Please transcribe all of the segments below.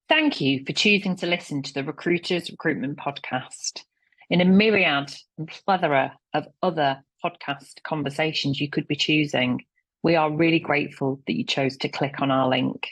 Thank you for choosing to listen to the Recruiters Recruitment Podcast. In a myriad and plethora of other podcast conversations you could be choosing, we are really grateful that you chose to click on our link.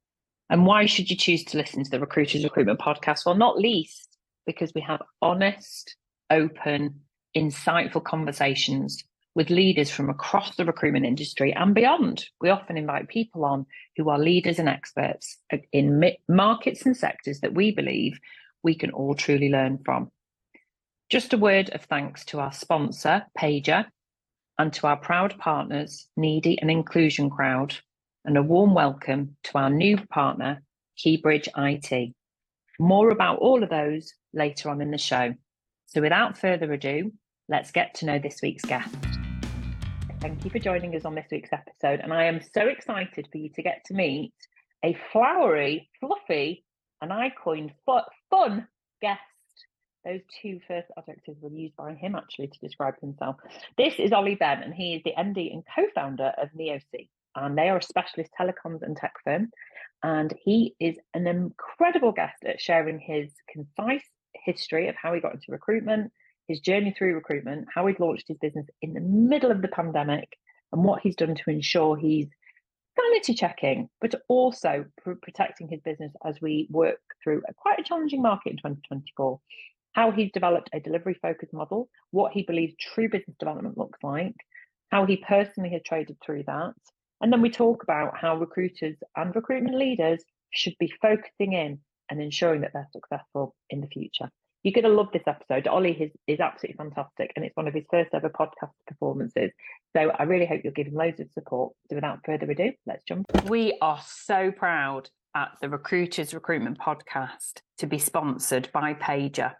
And why should you choose to listen to the Recruiters Recruitment Podcast? Well, not least because we have honest, open, insightful conversations with leaders from across the recruitment industry and beyond. We often invite people on who are leaders and experts in markets and sectors that we believe we can all truly learn from. Just a word of thanks to our sponsor, Pager, and to our proud partners, Needy and Inclusion Crowd, and a warm welcome to our new partner, Keybridge IT. More about all of those later on in the show. So without further ado, let's get to know this week's guest. Thank you for joining us on this week's episode, and I am so excited for you to get to meet a flowery, fluffy, and I coined fun guest. Those two first adjectives were used by him actually to describe himself. This is Ollie Benn, and he is the MD and co-founder of Neosea, and they are a specialist telecoms and tech firm. And he is an incredible guest at sharing his concise history of how he got into recruitment, his journey through recruitment, how he's launched his business in the middle of the pandemic, and what he's done to ensure he's sanity checking, but also protecting his business as we work through quite a challenging market in 2024. How he's developed a delivery-focused model, what he believes true business development looks like, how he personally has traded through that. And then we talk about how recruiters and recruitment leaders should be focusing in and ensuring that they're successful in the future. You're going to love this episode. Ollie is absolutely fantastic, and it's one of his first ever podcast performances. So I really hope you'll give him loads of support. So without further ado, let's jump in. We are so proud at the Recruiters Recruitment Podcast to be sponsored by Pager.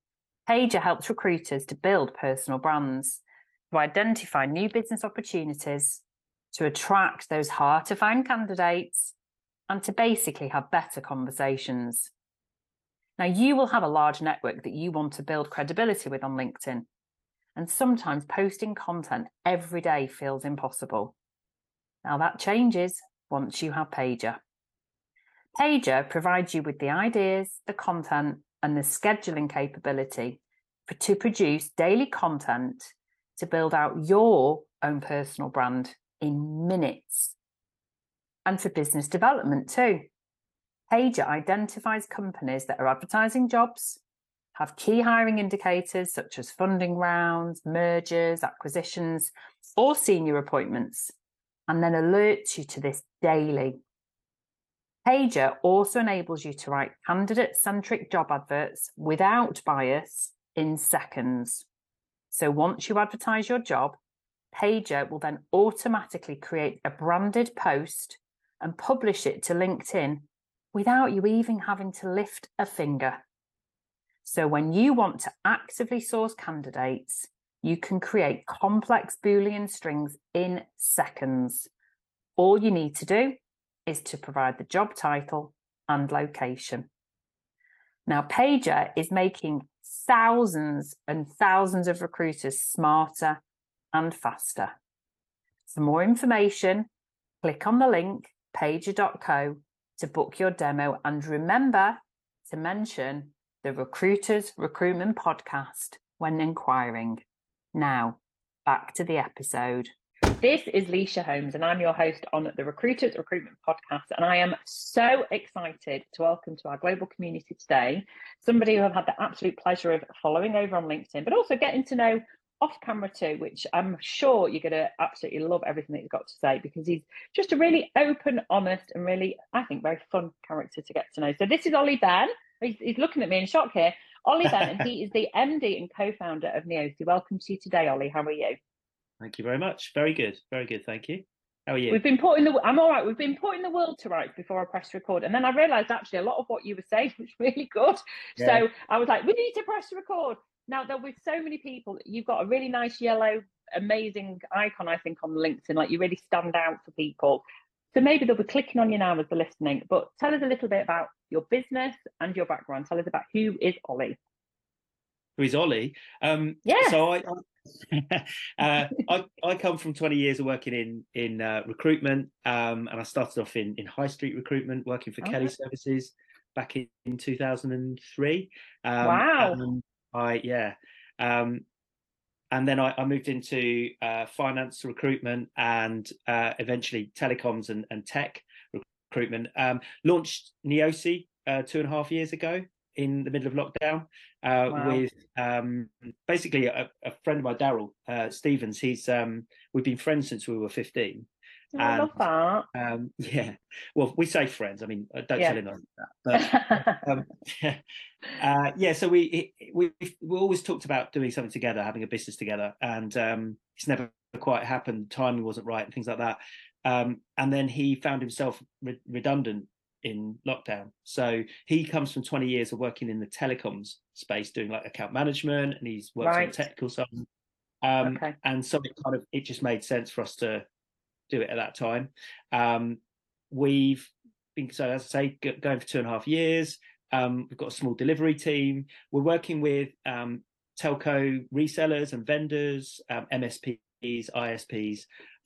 Pager helps recruiters to build personal brands, to identify new business opportunities, to attract those hard-to-find candidates, and to basically have better conversations. Now, you will have a large network that you want to build credibility with on LinkedIn, and sometimes posting content every day feels impossible. Now, that changes once you have Pager. Pager provides you with the ideas, the content, and the scheduling capability to produce daily content to build out your own personal brand in minutes. And for business development too. Pager identifies companies that are advertising jobs, have key hiring indicators such as funding rounds, mergers, acquisitions, or senior appointments, and then alerts you to this daily. Pager also enables you to write candidate-centric job adverts without bias in seconds. So once you advertise your job, Pager will then automatically create a branded post and publish it to LinkedIn without you even having to lift a finger. So when you want to actively source candidates, you can create complex Boolean strings in seconds. All you need to do is to provide the job title and location. Now, Pager is making thousands and thousands of recruiters smarter and faster. For more information, click on the link pager.co to book your demo, and remember to mention the Recruiters Recruitment Podcast when inquiring. Now, back to the episode. This is Leisha Holmes, and I'm your host on the Recruiters Recruitment Podcast, and I am so excited to welcome to our global community today somebody who I've had the absolute pleasure of following over on LinkedIn, but also getting to know off camera too, which I'm sure you're going to absolutely love everything that he's got to say, because he's just a really open, honest, and really, I think, very fun character to get to know. So this is Ollie Benn. He's looking at me in shock here. Ollie Benn, and he is the MD and co-founder of Neosea. Welcome to you today, Ollie. How are you? Thank you very much. Very good. Very good. Thank you. How are you? I'm all right. We've been putting the world to rights before I pressed record. And then I realised actually a lot of what you were saying was really good. Yeah. So I was like, we need to press record. Now, there'll be so many people. You've got a really nice yellow, amazing icon, I think, on LinkedIn. Like, you really stand out for people. So maybe they'll be clicking on you now as they're listening. But tell us a little bit about your business and your background. Tell us about who is Ollie. Who is Ollie? Yeah. So I come from 20 years of working in recruitment, and I started off in high street recruitment, working for Kelly Services back in 2003. Wow. And and then I moved into finance recruitment and eventually telecoms and tech recruitment. Launched Neosi 2.5 years ago in the middle of lockdown with basically a friend of mine, Daryl Stevens. We've been friends since we were 15. I love that. Yeah, well, we say friends. I mean, don't tell him that. But yeah, so we always talked about doing something together, having a business together, and it's never quite happened. Timing wasn't right, and things like that. And then he found himself redundant in lockdown. So he comes from 20 years of working in the telecoms space, doing like account management, and he's worked on the technical side. And so it just made sense for us to do it at that time. We've been, so as I say, going for 2.5 years. We've got a small delivery team. We're working with telco resellers and vendors, MSPs, ISPs,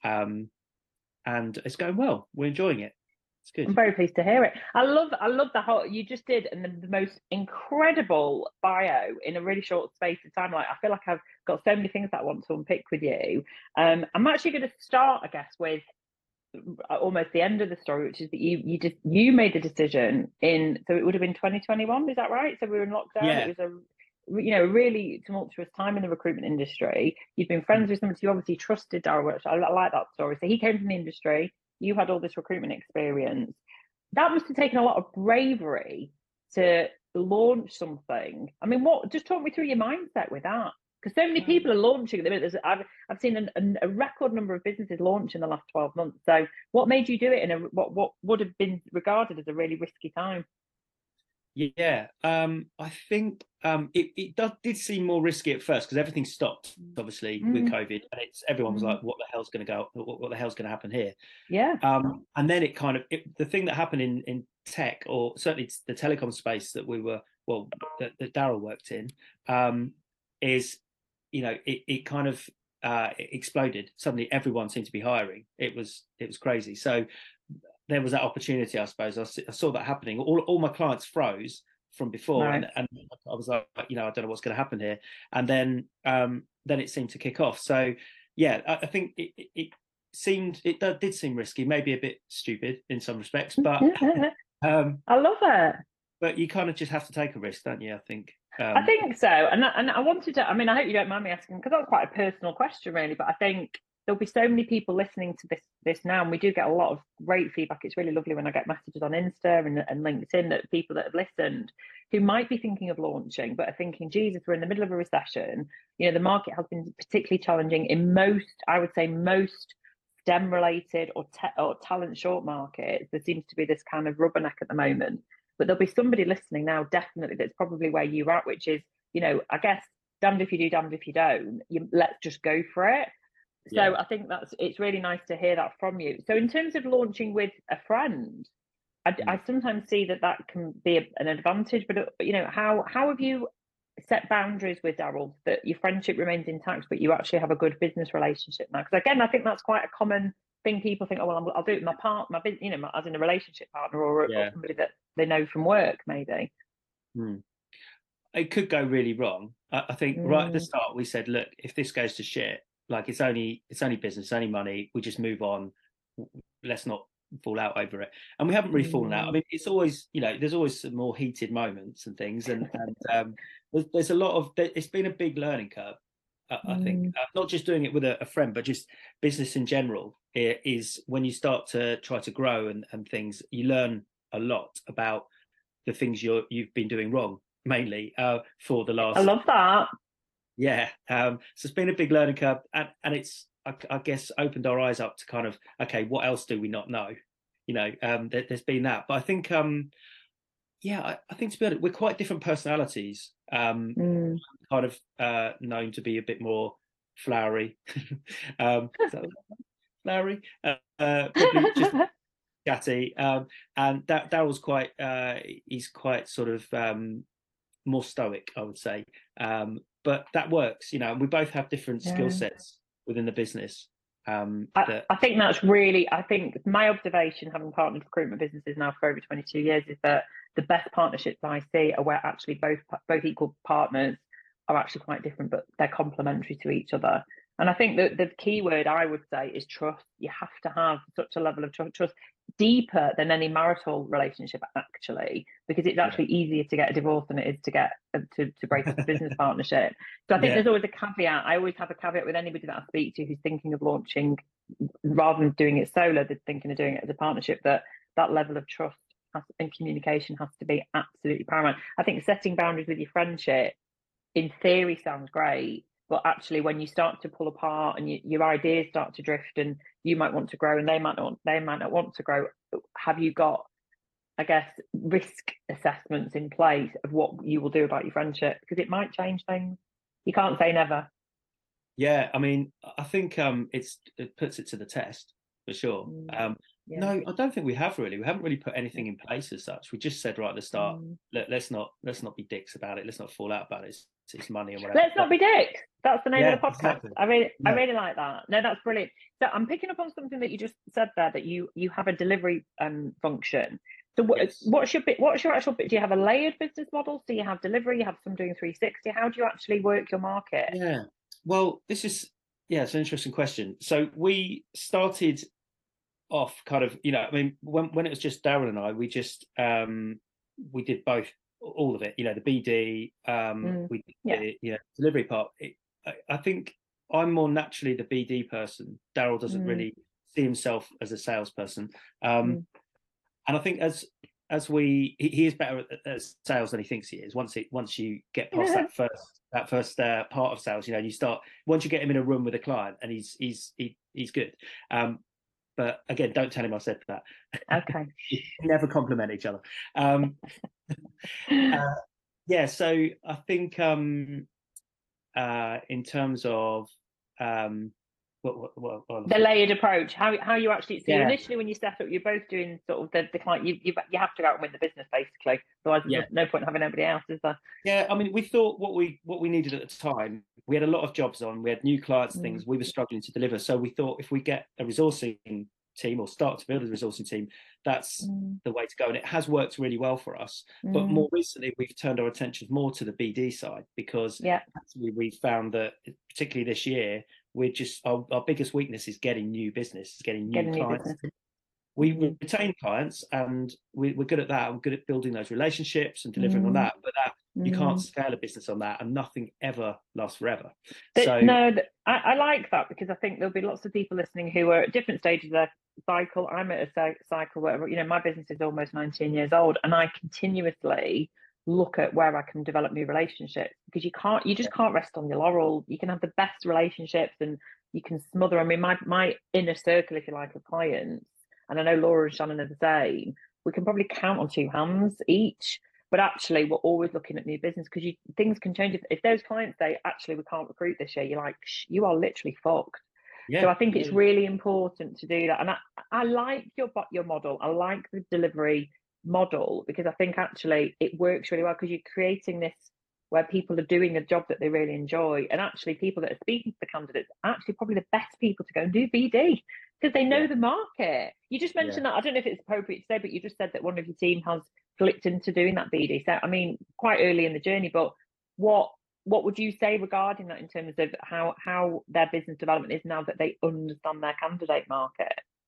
and it's going well. We're enjoying it. It's good. I'm very pleased to hear it. I love the whole you just did, and the most incredible bio in a really short space of time. Like, I feel like I've got so many things that I want to unpick with you. I'm actually going to start, I guess, with almost the end of the story, which is that you made the decision so it would have been 2021, is that right? So we were in lockdown. Yeah. It was a really tumultuous time in the recruitment industry. You've been friends with somebody, you obviously trusted Daryl. I like that story. So he came from the industry, you had all this recruitment experience. That must have taken a lot of bravery to launch something. I mean, just talk me through your mindset with that, because so many people are launching at the minute. I've seen a record number of businesses launch in the last 12 months. So what made you do it in what would have been regarded as a really risky time? Yeah, I think it did seem more risky at first because everything stopped, obviously, with COVID, and everyone was like, "What the hell's going to go? What the hell's going to happen here?" Yeah. And then the thing that happened in tech, or certainly the telecom space that that Daryl worked in, is, it kind of it exploded. Suddenly, everyone seemed to be hiring. It was crazy. So there was that opportunity, I suppose. I saw that happening. All my clients froze from before, and I was like, I don't know what's going to happen here. And then it seemed to kick off. So yeah, I think it did seem risky, maybe a bit stupid in some respects, but I love it. But you kind of just have to take a risk, don't you? I think. I think so, and I wanted to. I mean, I hope you don't mind me asking, because that's quite a personal question, really. But I think there'll be so many people listening to this now, and we do get a lot of great feedback. It's really lovely when I get messages on Insta and LinkedIn that people that have listened who might be thinking of launching, but are thinking, Jesus, we're in the middle of a recession. The market has been particularly challenging in most STEM related or talent short markets. There seems to be this kind of rubberneck at the moment. But there'll be somebody listening now, definitely, that's probably where you're at, which is, I guess, damned if you do, damned if you don't. Let's just go for it. So yeah. I think it's really nice to hear that from you. So in terms of launching with a friend, I sometimes see that can be an advantage. But how have you set boundaries with Daryl that your friendship remains intact, but you actually have a good business relationship now? Because again, I think that's quite a common thing. People think, oh well, I'll do it with my partner, as in a relationship partner or somebody that they know from work, maybe. It could go really wrong. I think right at the start we said, look, if this goes to shit, like it's only business, it's only money. We just move on. Let's not fall out over it. And we haven't really fallen out. I mean, it's always, there's always some more heated moments and things, and there's a lot of. It's been a big learning curve. I think not just doing it with a friend, but just business in general. It is when you start to try to grow and things, you learn a lot about the things you've been doing wrong, mainly for the last. I love that. Yeah, so it's been a big learning curve, and it's I guess opened our eyes up to kind of, okay, what else do we not know? There's been that, but I think I think, to be honest, we're quite different personalities. Kind of known to be a bit more flowery, flowery, probably just chatty, and Daryl's quite he's quite sort of more stoic, I would say, but that works. We both have different skill sets within the business. I think that's really, I think my observation, having partnered recruitment businesses now for over 22 years, is that the best partnerships I see are where actually both equal partners are actually quite different, but they're complementary to each other. And I think that the key word I would say is trust. You have to have such a level of trust, deeper than any marital relationship, actually, because it's actually easier to get a divorce than it is to get to break up a business partnership. So I think there's always a caveat. I always have a caveat with anybody that I speak to who's thinking of launching, rather than doing it solo, they're thinking of doing it as a partnership, that level of trust and communication has to be absolutely paramount. I think setting boundaries with your friendship, in theory, sounds great, but actually when you start to pull apart and your ideas start to drift, and you might want to grow and they might not want to grow, have you got, I guess, risk assessments in place of what you will do about your friendship? Because it might change things. You can't say never. Yeah, I mean, I think it puts it to the test for sure. No, I don't think we haven't really put anything in place as such. We just said right at the start, let's not be dicks about it. Let's not fall out about it. It's money and whatever. Let's not be dicks. That's the name of the podcast. Exactly. I really like that. No, that's brilliant. So I'm picking up on something that you just said there, that you have a delivery function. So what's your actual bit? Do you have a layered business model? So you have delivery, you have some doing 360. How do you actually work your market? Yeah. Well, it's an interesting question. So we started off kind of, I mean, when it was just Darren and I, we just we did both, all of it, the BD, we did the delivery part. I think I'm more naturally the BD person. Daryl doesn't really see himself as a salesperson, and I think as he is better at sales than he thinks he is. Once you get past that first part of sales, you start, once you get him in a room with a client, and he's good. But again, don't tell him I said that. Okay. Never compliment each other. So I think in terms of the layered approach, how you actually, so initially when you set up, you're both doing sort of the client, you have to go out and win the business, basically. Otherwise there's no point having anybody else, is there? Yeah, I mean, we thought what we needed at the time, we had a lot of jobs on, we had new clients, things we were struggling to deliver. So we thought if we get a resourcing team, or start to build a resourcing team, that's the way to go, and it has worked really well for us. But more recently we've turned our attention more to the BD side, because actually we found that particularly this year, we're just our biggest weakness is getting new business, getting new clients. We retain clients, and we're good at that. We're good at building those relationships and delivering on that. But you can't scale a business on that, and nothing ever lasts forever. I like that, because I think there'll be lots of people listening who are at different stages of their cycle. I'm at a cycle where, my business is almost 19 years old, and I continuously look at where I can develop new relationships, because you just can't rest on your laurels. You can have the best relationships and you can smother. I mean, my inner circle, if you like, of clients, and I know Laura and Shannon are the same, we can probably count on two hands each. But actually, we're always looking at new business, because things can change. If those clients say, actually, we can't recruit this year, you're like, you are literally fucked. So I think it's really important to do that. And I like your model. I like the delivery model, because I think actually it works really well, because you're creating this where people are doing a job that they really enjoy, and actually people that are speaking to the candidates are actually probably the best people to go and do BD, because they know the market. You just mentioned that, I don't know if it's appropriate to say, but you just said that one of your team has flipped into doing that BD. So I mean, quite early in the journey, but what would you say regarding that, in terms of how their business development is now that they understand their candidate market?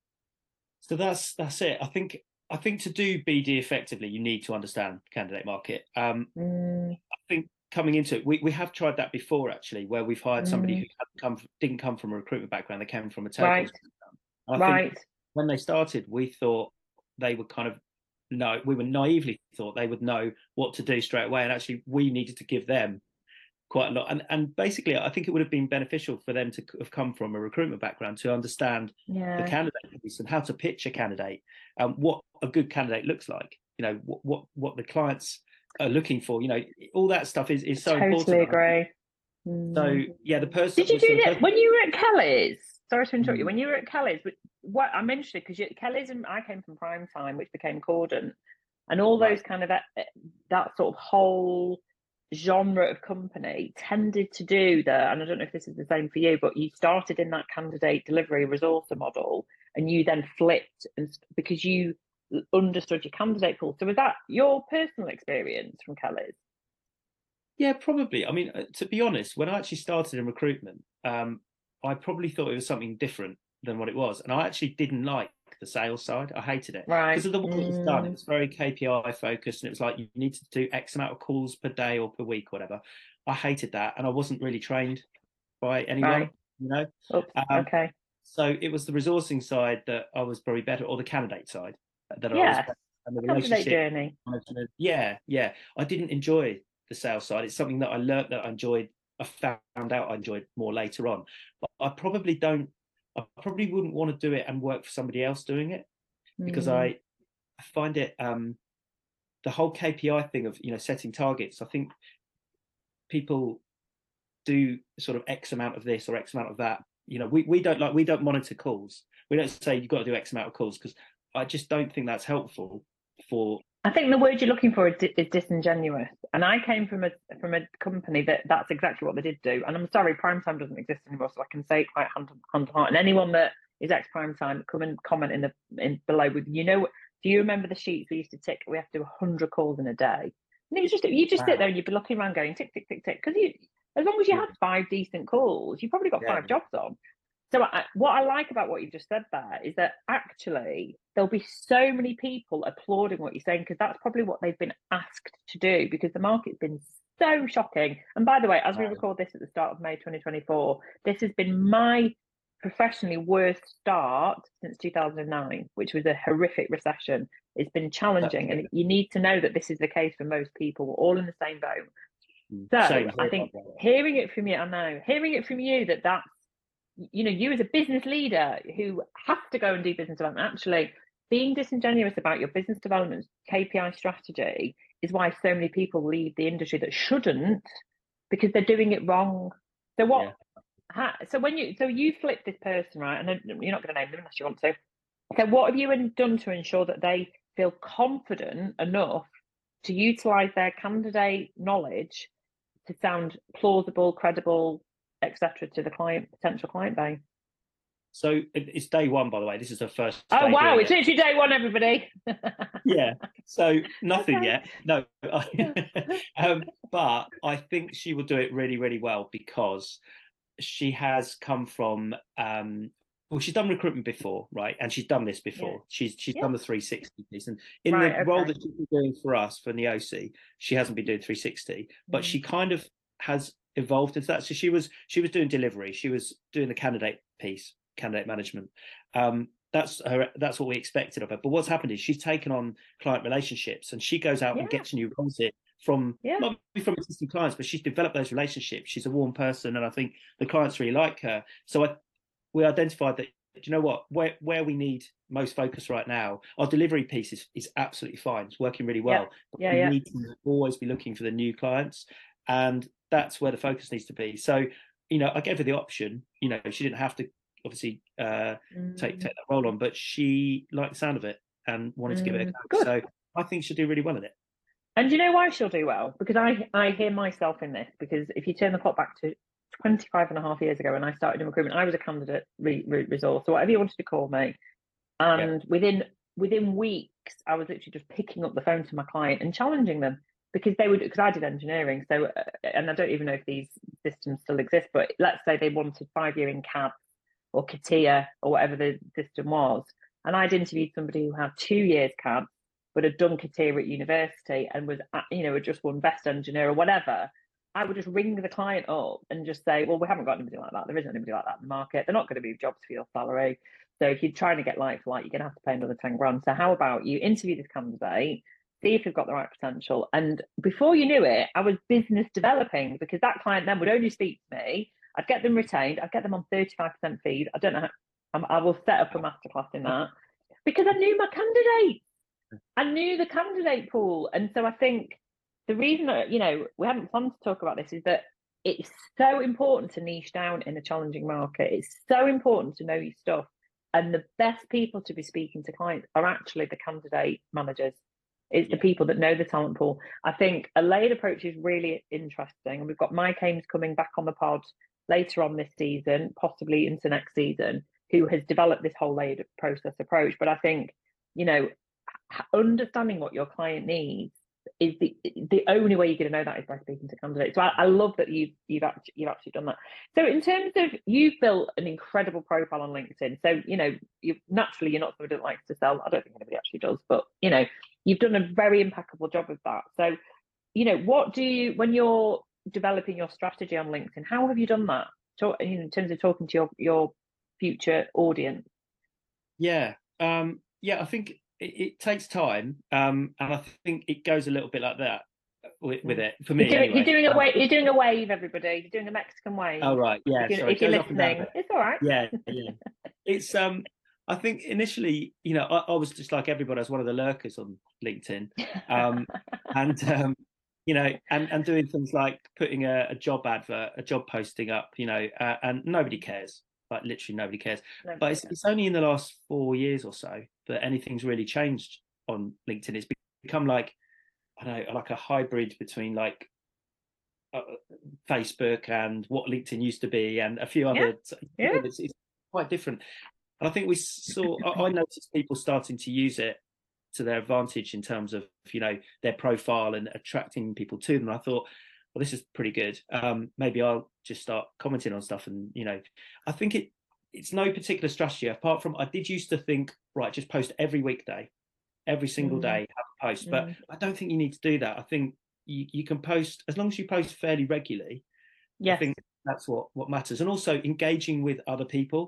So that's it. I think to do BD effectively, you need to understand candidate market. I think coming into it, we have tried that before, actually, where we've hired somebody who didn't come from a recruitment background. They came from a telco background. I think when they started, we thought they would we were naively thought they would know what to do straight away, and actually we needed to give them quite a lot. And basically, I think it would have been beneficial for them to have come from a recruitment background to understand the candidate piece and how to pitch a candidate, what a good candidate looks like, what the clients are looking for, all that stuff is so important. Totally agree. So the person. Did you do that when you were at Kelly's? Sorry to interrupt you. When you were at Kelly's, what I mentioned it because Kelly's and I came from Prime Time, which became Cordant, and all those kind of that sort of whole genre of company tended to do and I don't know if this is the same for you, but you started in that candidate delivery resourcer model, and you then flipped, and because you understood your candidate pool. So was that your personal experience from Kelly's? Yeah, probably. I mean, to be honest, when I actually started in recruitment, I probably thought it was something different than what it was. And I actually didn't like the sales side. I hated it Right. because of the way it was done. It was very KPI focused, and it was like you need to do X amount of calls per day or per week, whatever. I hated that, and I wasn't really trained by anyone, Right. you know. Oops, okay. So it was the resourcing side that I was probably better, or the candidate side that I was better, and the Candidate journey. management. Yeah. I didn't enjoy the sales side. It's something that I learned that I enjoyed. I found out I enjoyed more later on, but I probably wouldn't want to do it and work for somebody else doing it, because I find it the whole KPI thing of, you know, setting targets. I think people do sort of X amount of this or X amount of that. You know, we don't monitor calls. We don't say you've got to do X amount of calls, because I just don't think that's helpful for. I think the word you're looking for is disingenuous. And I came from a company that's exactly what they did do. And I'm sorry, Primetime doesn't exist anymore, so I can say it quite hand on heart. And anyone that is ex Primetime, come and comment in below with, you know, do you remember the sheets we used to tick? We have to do 100 calls in a day. And it was just, you just sit there and you'd be looking around going tick, tick, tick, tick. Because as long as you had 5 decent calls, you probably got 5 jobs on. So what I like about what you just said there is that actually there'll be so many people applauding what you're saying, because that's probably what they've been asked to do, because the market's been so shocking. And by the way, as we record this at the start of May 2024, this has been my professionally worst start since 2009, which was a horrific recession. It's been challenging, and you need to know that this is the case for most people. We're all in the same boat. So I think hearing it from you that's, you know, you as a business leader who has to go and do business development, actually being disingenuous about your business development KPI strategy is why so many people leave the industry that shouldn't, because they're doing it wrong. So when you flip this person, right, and you're not going to name them unless you want to. So what have you done to ensure that they feel confident enough to utilize their candidate knowledge to sound plausible, credible, etc., to the potential client base? So it's day one, by the way. This is the first. Oh wow! It's literally day one, everybody. Yeah. So nothing yet. No. But I think she will do it really, really well, because she has come from. Well, she's done recruitment before, right? And she's done this before. Yeah. She's done the 360 piece, and in the role that she's been doing for us for Neosi, she hasn't been doing 360, but she kind of has evolved into that. So she was doing delivery, she was doing the candidate piece, candidate management. That's what we expected of her. But what's happened is she's taken on client relationships, and she goes out and gets new roles here from not from existing clients, but she's developed those relationships. She's a warm person, and I think the clients really like her. So we identified that, you know what, where we need most focus right now, our delivery piece is absolutely fine. It's working really well. But we need to always be looking for the new clients, and that's where the focus needs to be. So, you know, I gave her the option. You know, she didn't have to obviously take that role on, but she liked the sound of it and wanted to give it a go. So I think she'll do really well in it. And you know why she'll do well? Because I hear myself in this, because if you turn the clock back to 25 and a half years ago when I started in recruitment, I was a candidate resource, or whatever you wanted to call me. And within weeks, I was literally just picking up the phone to my client and challenging them, because I did engineering. So, and I don't even know if these systems still exist, but let's say they wanted 5-year in CAD or CATIA or whatever the system was. And I'd interviewed somebody who had 2 years CAD, but had done CATIA at university and was, you know, just won best engineer or whatever. I would just ring the client up and just say, well, we haven't got anybody like that. There isn't anybody like that in the market. They're not going to be jobs for your salary. So if you're trying to get like for like, you're going to have to pay another 10 grand. So how about you interview this candidate, see if you've got the right potential. And before you knew it, I was business developing, because that client then would only speak to me. I'd get them retained. I'd get them on 35% fees. I don't know how, I will set up a masterclass in that, because I knew my candidate. I knew the candidate pool. And so I think the reason that, you know, we haven't planned to talk about this is that it's so important to niche down in a challenging market. It's so important to know your stuff. And the best people to be speaking to clients are actually the candidate managers. It's the people that know the talent pool. I think a layered approach is really interesting. And we've got Mike Ames coming back on the pod later on this season, possibly into next season, who has developed this whole layered process approach. But I think, you know, understanding what your client needs is the only way you're going to know that is by speaking to candidates. So I love that you've actually done that. So in terms of, you've built an incredible profile on LinkedIn. So, you know, you're not somebody that likes to sell. I don't think anybody actually does, but, you know, you've done a very impeccable job of that. So, you know, what do you, when you're developing your strategy on LinkedIn, how have you done that in terms of talking to your future audience? Yeah. I think it takes time, and I think it goes a little bit like that with it for me. You're doing a wave, everybody. You're doing a Mexican wave. Oh right, yeah. If you're listening, it's all right. Yeah. It's I think initially, you know, I was just like everybody. I was one of the lurkers on LinkedIn, and you know, and doing things like putting a job advert, a job posting up, you know, and nobody cares. Like literally nobody cares. But it's only in the last 4 years or so that anything's really changed on LinkedIn. It's become like, I don't know, like a hybrid between like Facebook and what LinkedIn used to be, and a few other. Yeah. It's quite different. And I think I noticed people starting to use it to their advantage in terms of, you know, their profile and attracting people to them. I thought, well, this is pretty good. Maybe I'll just start commenting on stuff. And, you know, I think it's no particular strategy apart from, I did used to think, right, just post every weekday, every single day, have a post. But I don't think you need to do that. I think you can post, as long as you post fairly regularly. Yes. I think that's what matters. And also engaging with other people,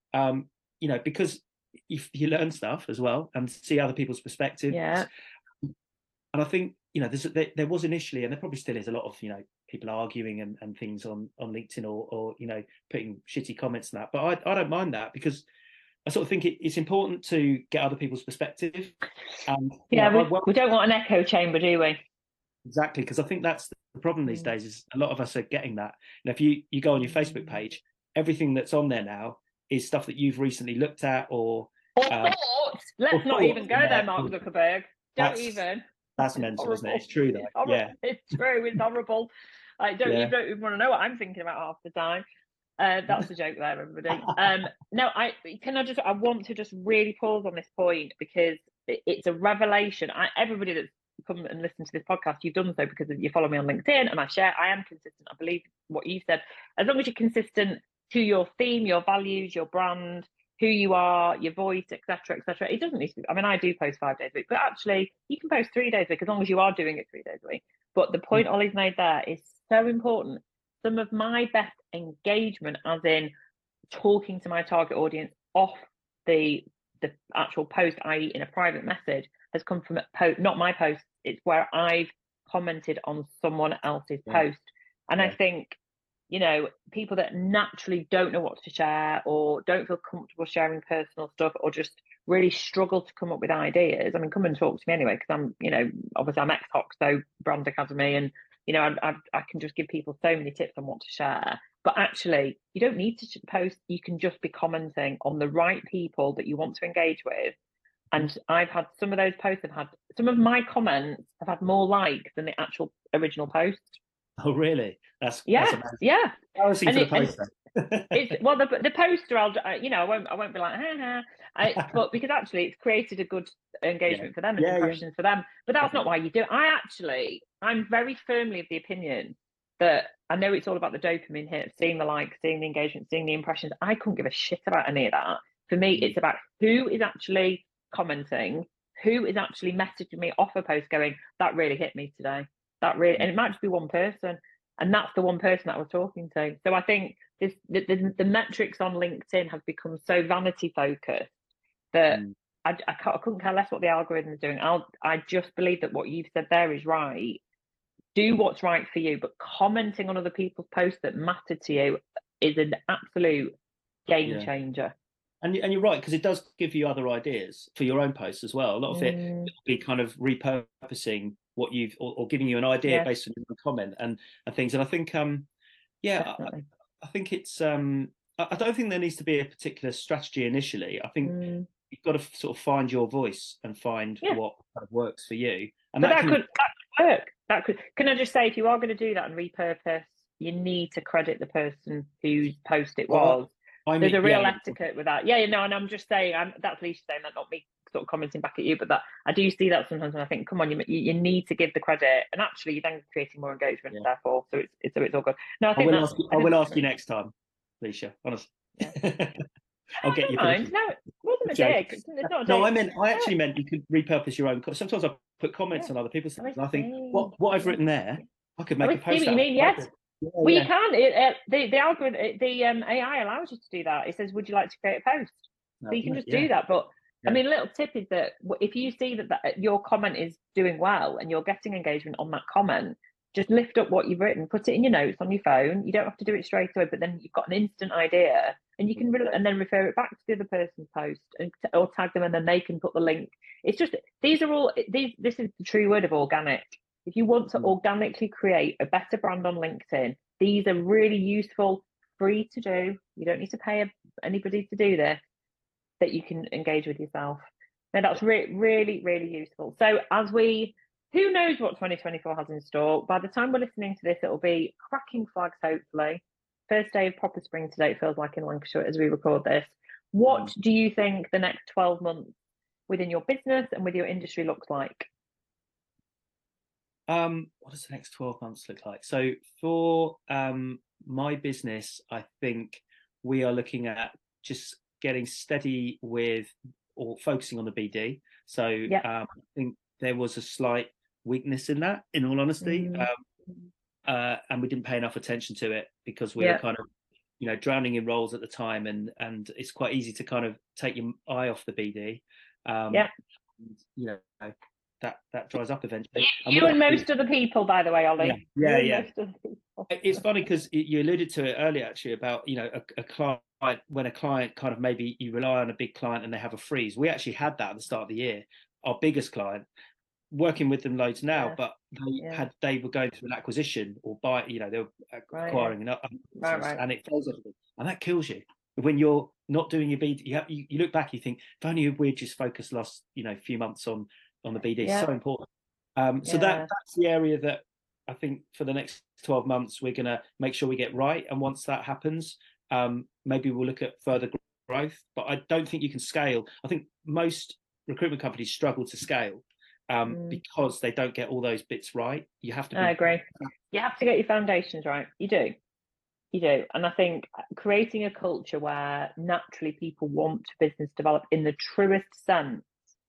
you know, because you learn stuff as well and see other people's perspectives. Yeah. And I think, you know, there was initially, and there probably still is, a lot of, you know, people arguing and things on LinkedIn or you know, putting shitty comments and that. But I don't mind that, because I sort of think it's important to get other people's perspective. Yeah, we don't want an echo chamber, do we? Exactly, because I think that's the problem these days, is a lot of us are getting that. And if you go on your Facebook page, everything that's on there now is stuff that you've recently looked at or let's not even go there, Mark Zuckerberg. Don't even. That's mental, isn't it? It's true, though. Yeah, it's true. It's horrible. You don't even want to know what I'm thinking about half the time. That's a joke there, everybody. No, I want to just really pause on this point, because it's a revelation. Everybody that's come and listened to this podcast, you've done so because you follow me on LinkedIn, and I am consistent. I believe what you said. As long as you're consistent to your theme, your values, your brand, who you are, your voice, etc., etc. It doesn't need to be, I mean, I do post 5 days a week, but actually you can post 3 days a week, as long as you are doing it 3 days a week. But the point Ollie's made there is so important. Some of my best engagement, as in talking to my target audience off the actual post, i.e. in a private message, has come from not my post. It's where I've commented on someone else's post. And I think, you know, people that naturally don't know what to share or don't feel comfortable sharing personal stuff, or just really struggle to come up with ideas, I mean, come and talk to me anyway, because I'm, you know, obviously I'm ex-Hox, so Brand Academy, and, you know, I can just give people so many tips on what to share. But actually, you don't need to post. You can just be commenting on the right people that you want to engage with. And I've had some of those posts some of my comments have had more likes than the actual original post. Oh, really? That's yeah. I was thinking for the poster. Well, the poster, I won't be like, but because actually it's created a good engagement for them and impressions for them. But that's not why you do it. I'm very firmly of the opinion that, I know it's all about the dopamine hit, seeing the likes, seeing the engagement, seeing the impressions. I couldn't give a shit about any of that. For me, it's about who is actually commenting, who is actually messaging me off a post going, that really hit me today. That really, and it might just be one person, and that's the one person that I was talking to. So I think the metrics on LinkedIn have become so vanity focused that I couldn't care less what the algorithm is doing. I just believe that what you've said there is right. Do what's right for you, but commenting on other people's posts that matter to you is an absolute game changer. And you're right, because it does give you other ideas for your own posts as well. A lot of it will be kind of repurposing what you've, or giving you an idea based on your comment and things. And I think, I think it's, I don't think there needs to be a particular strategy initially. I think you've got to sort of find your voice and find what kind of works for you. And but that could work. Can I just say, if you are going to do that and repurpose, you need to credit the person whose post it was. There's a real etiquette with that. And I'm just saying, that's Lisa saying that, not me. sort of commenting back at you, but that I do see that sometimes, and I think, come on, you need to give the credit, and actually you're then creating more engagement. Therefore, so it's all good. No, I will ask you next time, Alicia. Honestly, yeah. I'll get you. Mind. No, it wasn't a dig. It's not a dig. No, I actually meant you could repurpose your own. Sometimes I put comments on other people's things, and I think what I've written there, I could make a post. See what you mean? Yes. Well, you can. The algorithm, the AI allows you to do that. It says, "Would you like to create a post?" So you can just do that. But I mean, a little tip is that if you see that your comment is doing well and you're getting engagement on that comment, just lift up what you've written, put it in your notes on your phone. You don't have to do it straight away, but then you've got an instant idea, and you can and then refer it back to the other person's post or tag them, and then they can put the link. It's just these are all these. This is the true word of organic. If you want to organically create a better brand on LinkedIn, these are really useful, free to do. You don't need to pay anybody to do this, that you can engage with yourself. Now that's really, really useful. So who knows what 2024 has in store? By the time we're listening to this, it'll be cracking flags, hopefully. First day of proper spring today, it feels like in Lancashire as we record this. What do you think the next 12 months within your business and with your industry looks like? What does the next 12 months look like? So for my business, I think we are looking at just getting steady with or focusing on the BD. So I think there was a slight weakness in that, in all honesty, and we didn't pay enough attention to it because we were kind of, drowning in roles at the time, and it's quite easy to kind of take your eye off the BD. That dries up eventually. You and most of the people, by the way, Ollie. Yeah. It's funny because you alluded to it earlier, actually, about a client, when a client kind of, maybe you rely on a big client and they have a freeze. We actually had that at the start of the year. Our biggest client, working with them loads now, but they were going through an acquisition or they were acquiring and it falls off, and that kills you when you're not doing your BD. You look back, you think, if only we'd just focused last few months on the BD. It's so important. So that's the area that I think for the next 12 months we're going to make sure we get right. And once that happens, maybe we'll look at further growth. But I don't think you can scale. I think most recruitment companies struggle to scale because they don't get all those bits right. You have to. I agree. You have to get your foundations right. You do. And I think creating a culture where naturally people want business develop in the truest sense.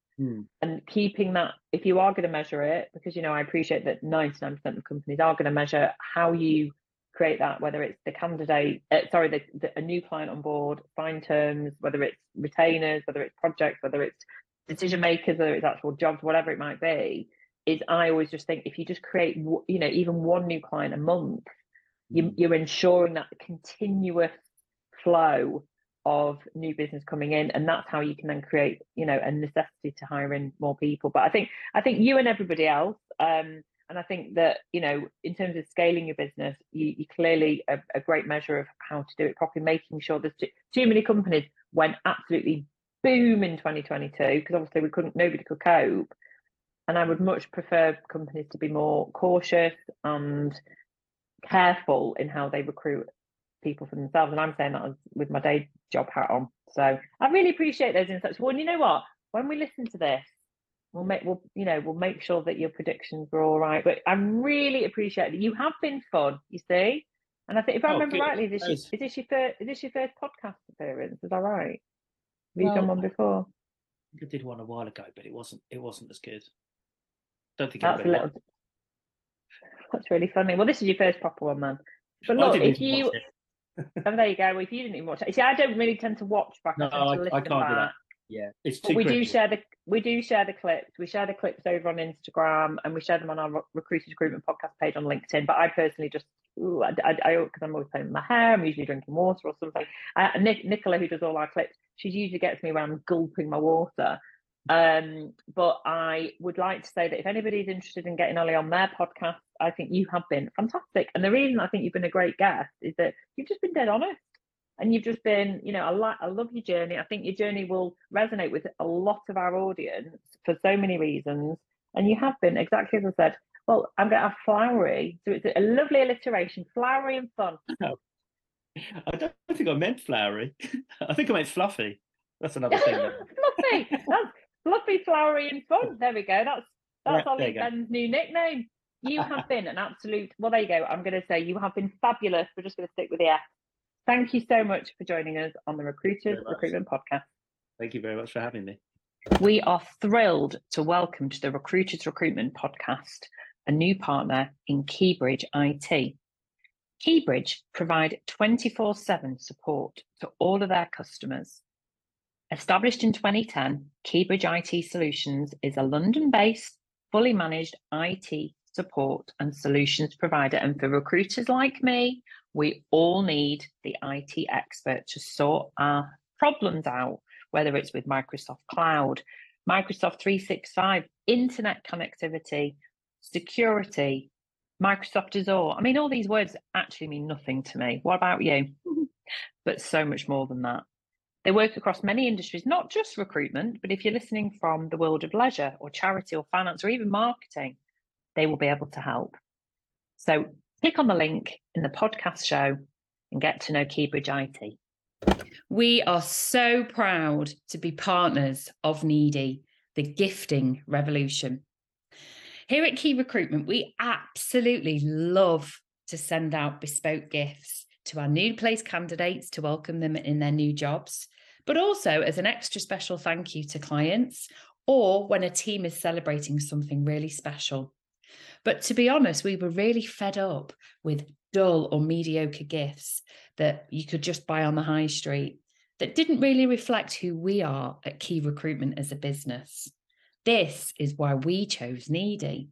And keeping that, if you are going to measure it, because I appreciate that 99% of companies are going to measure how you create that, whether it's the candidate, a new client on board, find terms, whether it's retainers, whether it's projects, whether it's decision makers, whether it's actual jobs, whatever it might be. Is I always just think if you just create, even one new client a month, you're ensuring that continuous flow of new business coming in, and that's how you can then create a necessity to hire in more people. But I think you and everybody else, and I think that in terms of scaling your business, you clearly a great measure of how to do it properly, making sure there's too many companies went absolutely boom in 2022 because obviously nobody could cope, and I would much prefer companies to be more cautious and careful in how they recruit people for themselves. And I'm saying that with my day job hat on. So I really appreciate those insights. Well, you know what? When we listen to this, we'll make sure that your predictions were all right. But I really appreciate it. You have been fun, you see. And I think if I remember rightly, is this your first podcast appearance? Is that right? Have you done one before? I did one a while ago, but it wasn't as good. Don't think that's really funny. Well, this is your first proper one, man. But look, if you there you go. Well, if you didn't even watch it, see, I don't really tend to watch back. No, I can't do that. Yeah, it's too. We do share the clips. We share the clips over on Instagram, and we share them on our Recruiters Recruitment podcast page on LinkedIn. But I personally just, because I'm always playing with my hair. I'm usually drinking water or something. Nicola, who does all our clips, she usually gets me when I'm gulping my water. But I would like to say that if anybody's interested in getting Ollie on their podcast, I think you have been fantastic. And the reason I think you've been a great guest is that you've just been dead honest. And you've just been, I love your journey. I think your journey will resonate with a lot of our audience for so many reasons. And you have been, exactly as I said, well, I'm going to have flowery. So it's a lovely alliteration, flowery and fun. No, I don't think I meant flowery. I think I meant fluffy. That's another thing. Fluffy. Fluffy, flowery and fun. There we go. That's Ollie go. Ben's new nickname. You have been an absolute, well, there you go. I'm going to say you have been fabulous. We're just going to stick with the F. Thank you so much for joining us on the Recruiters Recruitment Podcast. Thank you very much for having me. We are thrilled to welcome to the Recruiters Recruitment Podcast a new partner in Keybridge IT. Keybridge provide 24/7 support to all of their customers. Established in 2010, Keybridge IT Solutions is a London-based, fully managed IT support and solutions provider. And for recruiters like me, we all need the IT expert to sort our problems out, whether it's with Microsoft Cloud, Microsoft 365, internet connectivity, security, Microsoft Azure. I mean, all these words actually mean nothing to me. What about you? But so much more than that. They work across many industries, not just recruitment, but if you're listening from the world of leisure or charity or finance or even marketing, they will be able to help. So click on the link in the podcast show and get to know Keybridge IT. We are so proud to be partners of Needy, the gifting revolution. Here at Key Recruitment, we absolutely love to send out bespoke gifts to our new place candidates to welcome them in their new jobs, but also as an extra special thank you to clients or when a team is celebrating something really special. But to be honest, we were really fed up with dull or mediocre gifts that you could just buy on the high street that didn't really reflect who we are at Key Recruitment as a business. This is why we chose Needy.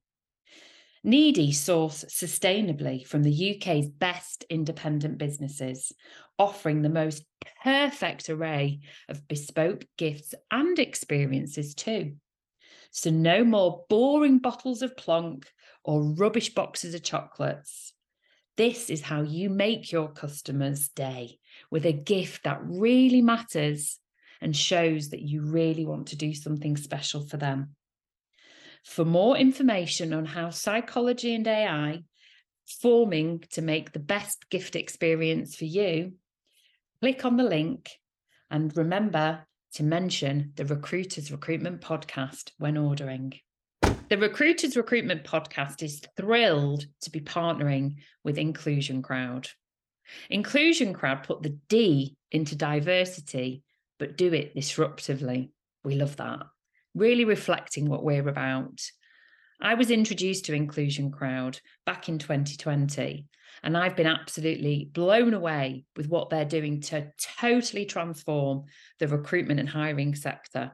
Needy source sustainably from the UK's best independent businesses, offering the most perfect array of bespoke gifts and experiences too. So no more boring bottles of Plonk or rubbish boxes of chocolates. This is how you make your customer's day with a gift that really matters and shows that you really want to do something special for them. For more information on how psychology and AI forming to make the best gift experience for you, click on the link and remember to mention the Recruiters Recruitment Podcast when ordering. The Recruiters Recruitment Podcast is thrilled to be partnering with Inclusion Crowd. Inclusion Crowd put the D into diversity, but do it disruptively. We love that. Really reflecting what we're about. I was introduced to Inclusion Crowd back in 2020, and I've been absolutely blown away with what they're doing to totally transform the recruitment and hiring sector.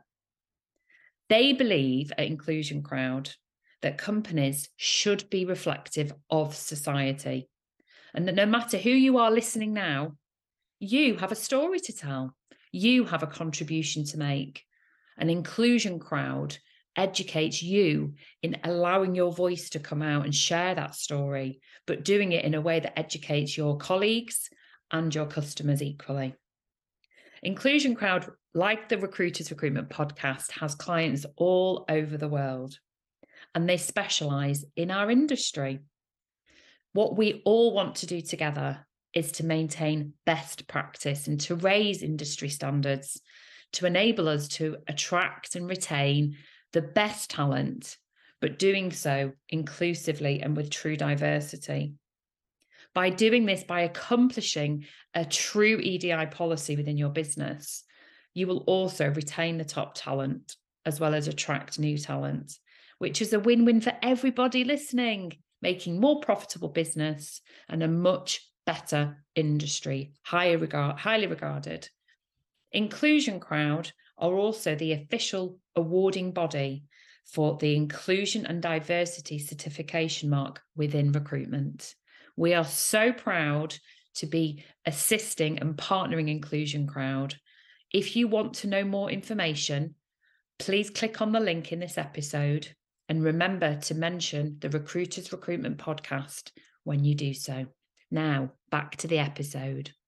They believe at Inclusion Crowd that companies should be reflective of society, and that no matter who you are listening now, you have a story to tell. You have a contribution to make. An Inclusion Crowd educates you in allowing your voice to come out and share that story, but doing it in a way that educates your colleagues and your customers equally. Inclusion Crowd, like the Recruiters Recruitment Podcast, has clients all over the world, and they specialise in our industry. What we all want to do together is to maintain best practice and to raise industry standards to enable us to attract and retain the best talent, but doing so inclusively and with true diversity. By doing this, by accomplishing a true EDI policy within your business, you will also retain the top talent as well as attract new talent, which is a win-win for everybody listening, making more profitable business and a much better industry, highly regarded. Inclusion Crowd are also the official awarding body for the Inclusion and Diversity Certification Mark within recruitment. We are so proud to be assisting and partnering Inclusion Crowd. If you want to know more information, please click on the link in this episode and remember to mention the Recruiters Recruitment Podcast when you do so. Now, back to the episode.